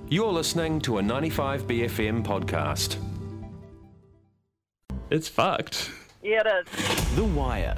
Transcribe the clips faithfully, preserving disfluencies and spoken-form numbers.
You're listening to a ninety-five B F M podcast. It's fucked. Yeah, it is. The Wire.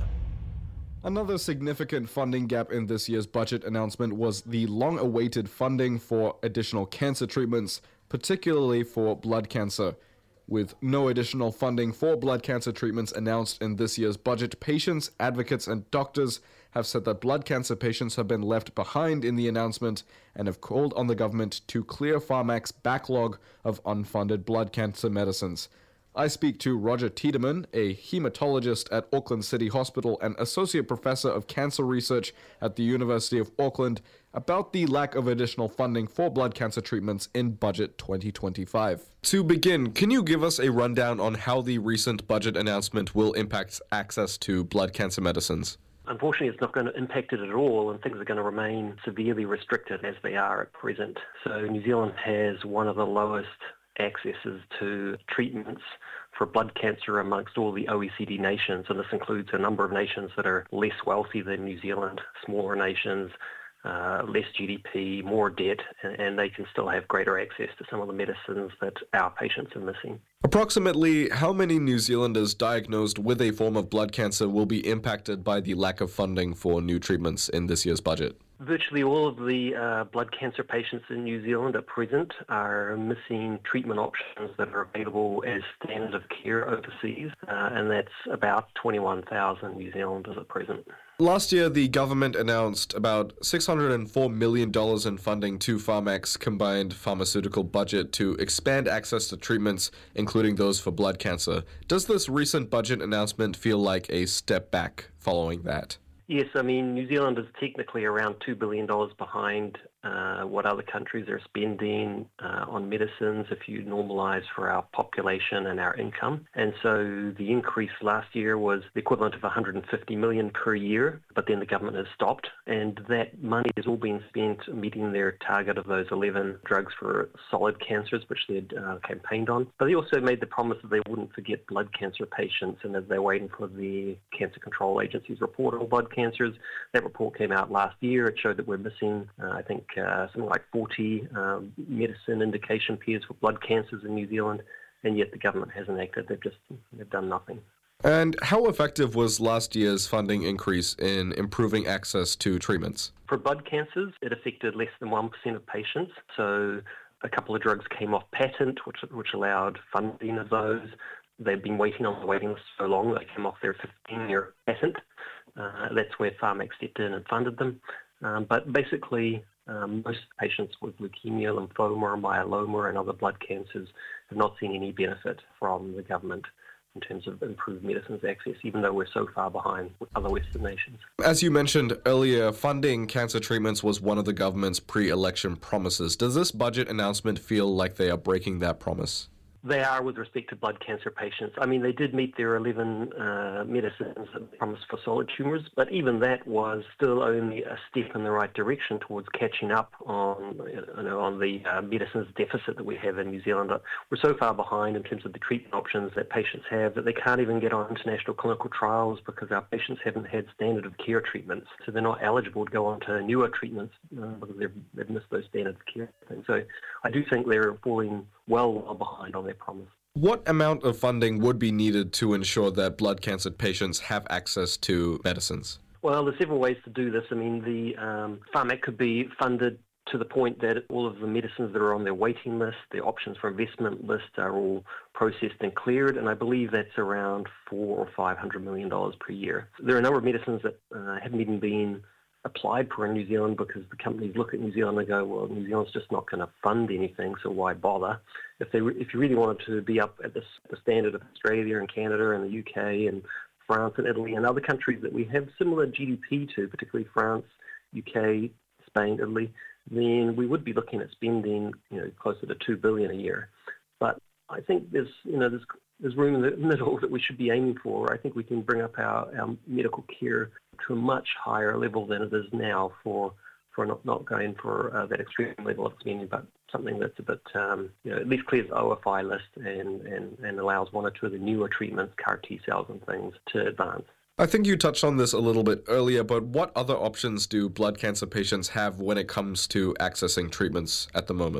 Another significant funding gap in this year's budget announcement was the long-awaited funding for additional cancer treatments, particularly for blood cancer. With no additional funding for blood cancer treatments announced in this year's budget, patients, advocates, and doctors have said that blood cancer patients have been left behind in the announcement and have called on the government to clear Pharmac's backlog of unfunded blood cancer medicines. I speak to Roger Tiedemann, a hematologist at Auckland City Hospital and associate professor of cancer research at the University of Auckland, about the lack of additional funding for blood cancer treatments in Budget twenty twenty-five. To begin, can you give us a rundown on how the recent budget announcement will impact access to blood cancer medicines? Unfortunately, it's not going to impact it at all, and things are going to remain severely restricted as they are at present. So New Zealand has one of the lowest accesses to treatments for blood cancer amongst all the O E C D nations, and this includes a number of nations that are less wealthy than New Zealand, smaller nations, uh, less G D P, more debt, and, and they can still have greater access to some of the medicines that our patients are missing. Approximately how many New Zealanders diagnosed with a form of blood cancer will be impacted by the lack of funding for new treatments in this year's budget? Virtually all of the uh, blood cancer patients in New Zealand at present are missing treatment options that are available as standard of care overseas, uh, and that's about twenty-one thousand New Zealanders at present. Last year, the government announced about six hundred four million dollars in funding to Pharmac's combined pharmaceutical budget to expand access to treatments, including those for blood cancer. Does this recent budget announcement feel like a step back following that? Yes, I mean, New Zealand is technically around two billion dollars behind uh, what other countries are spending uh, on medicines if you normalise for our population and our income. And so the increase last year was the equivalent of one hundred fifty million dollars per year, but then the government has stopped. And that money has all been spent meeting their target of those eleven drugs for solid cancers, which they had uh, campaigned on. But they also made the promise that they wouldn't forget blood cancer patients, and as they're waiting for the Cancer Control Agency's report on blood cancers. That report came out last year. It showed that we're missing, uh, I think, uh, something like forty um, medicine indication pairs for blood cancers in New Zealand, and yet the government hasn't acted. They've just they've done nothing. And how effective was last year's funding increase in improving access to treatments? For blood cancers, it affected less than one percent of patients. So a couple of drugs came off patent, which which allowed funding of those. They've been waiting on the waiting list so long, they came off their fifteen-year patent. Uh, that's where Pharmac stepped in and funded them. Um, but basically, um, most patients with leukemia, lymphoma, myeloma, and other blood cancers have not seen any benefit from the government in terms of improved medicines access, even though we're so far behind with other Western nations. As you mentioned earlier, funding cancer treatments was one of the government's pre-election promises. Does this budget announcement feel like they are breaking that promise? They are with respect to blood cancer patients. I mean, they did meet their eleven uh, medicines that they promised for solid tumours, but even that was still only a step in the right direction towards catching up on, you know, on the uh, medicines deficit that we have in New Zealand. We're so far behind in terms of the treatment options that patients have that they can't even get on international clinical trials because our patients haven't had standard of care treatments, so they're not eligible to go on to newer treatments uh, because they've, they've missed those standard of care things. So I do think they're falling well, well behind on their promise. What amount of funding would be needed to ensure that blood cancer patients have access to medicines? Well, there's several ways to do this. I mean, the um, Pharmac could be funded to the point that all of the medicines that are on their waiting list, their options for investment list are all processed and cleared, and I believe that's around four or five hundred million dollars per year. There are a number of medicines that uh, haven't even been applied for in New Zealand because the companies look at New Zealand and go, well, New Zealand's just not going to fund anything, so why bother? If they, if you really wanted to be up at the, the standard of Australia and Canada and the U K and France and Italy and other countries that we have similar G D P to, particularly France, U K, Spain, Italy, then we would be looking at spending, you know, closer to two billion dollars a year. But I think there's, you know, there's there's room in the middle that we should be aiming for. I think we can bring up our, our medical care to a much higher level than it is now for for not, not going for uh, that extreme level of spending, but something that's a bit, um, you know, at least clears the O F I list and, and, and allows one or two of the newer treatments, C A R T cells and things, to advance. I think you touched on this a little bit earlier, but what other options do blood cancer patients have when it comes to accessing treatments at the moment?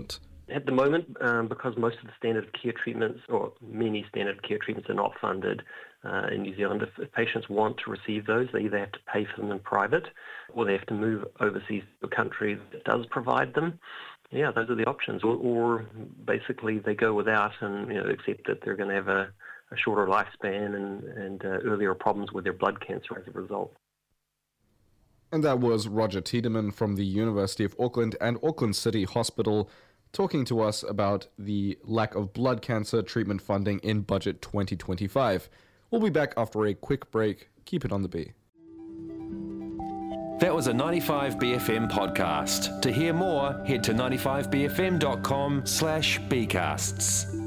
At the moment, um, because most of the standard of care treatments, or many standard of care treatments, are not funded uh, in New Zealand, if, if patients want to receive those, they either have to pay for them in private or they have to move overseas to a country that does provide them. Yeah, those are the options. Or, or basically they go without and you know, accept that they're going to have a, a shorter lifespan and, and uh, earlier problems with their blood cancer as a result. And that was Roger Tiedemann from the University of Auckland and Auckland City Hospital, talking to us about the lack of blood cancer treatment funding in Budget twenty twenty-five. We'll be back after a quick break. Keep it on the B. That was a ninety-five B F M podcast. To hear more, head to ninety-five b f m dot com slash bcasts.